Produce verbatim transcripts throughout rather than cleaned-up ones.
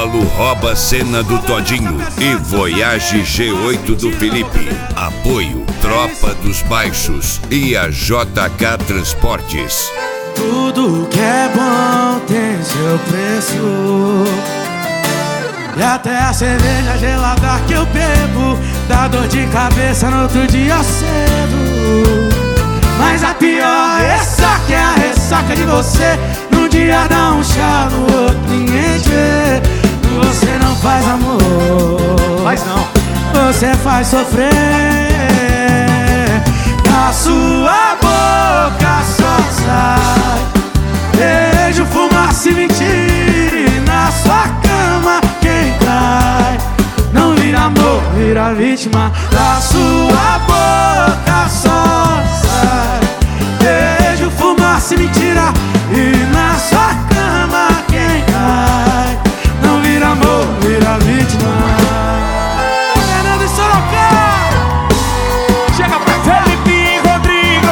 Galo rouba cena do Todinho e Voyage G oito do Felipe. Apoio Tropa dos Baixos e a J K Transportes. Tudo que é bom tem seu preço, e até a cerveja gelada que eu bebo dá dor de cabeça no outro dia cedo. Mas a pior ressaca é a ressaca de você. Num dia dá um chá, no outro ninguém te vê. Você não faz amor, faz não. Você faz sofrer. Da sua boca só sai beijo, fumaça e mentira. E na sua cama quem cai não vira amor, vira vítima. Da sua boca só sai beijo, fumaça e mentira. E na sua cama quem cai não vira amor, vira vítima. Fernando e Sorocaba, chega pra Felipe e Rodrigo.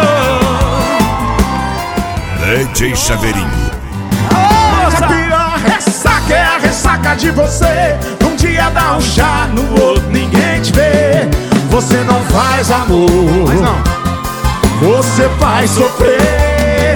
D J Chaveirinho. Mas a pior ressaca é a ressaca de você. Num dia dá um chá, no outro ninguém te vê. Você não faz amor, mas não. Você faz sofrer.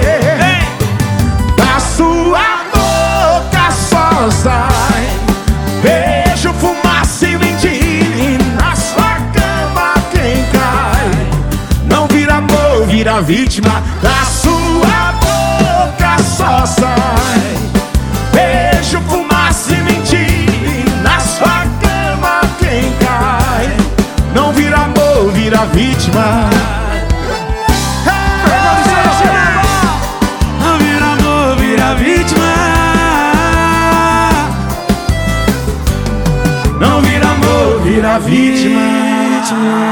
Da sua boca só sai beijo, fumaça e mentira. E na sua cama quem cai não vira amor, vira vítima. Da sua boca só sai beijo, fumaça e mentira. E na sua cama quem cai não vira amor, vira vítima. Não vira amor, vira vítima. Não vira amor, vira vítima.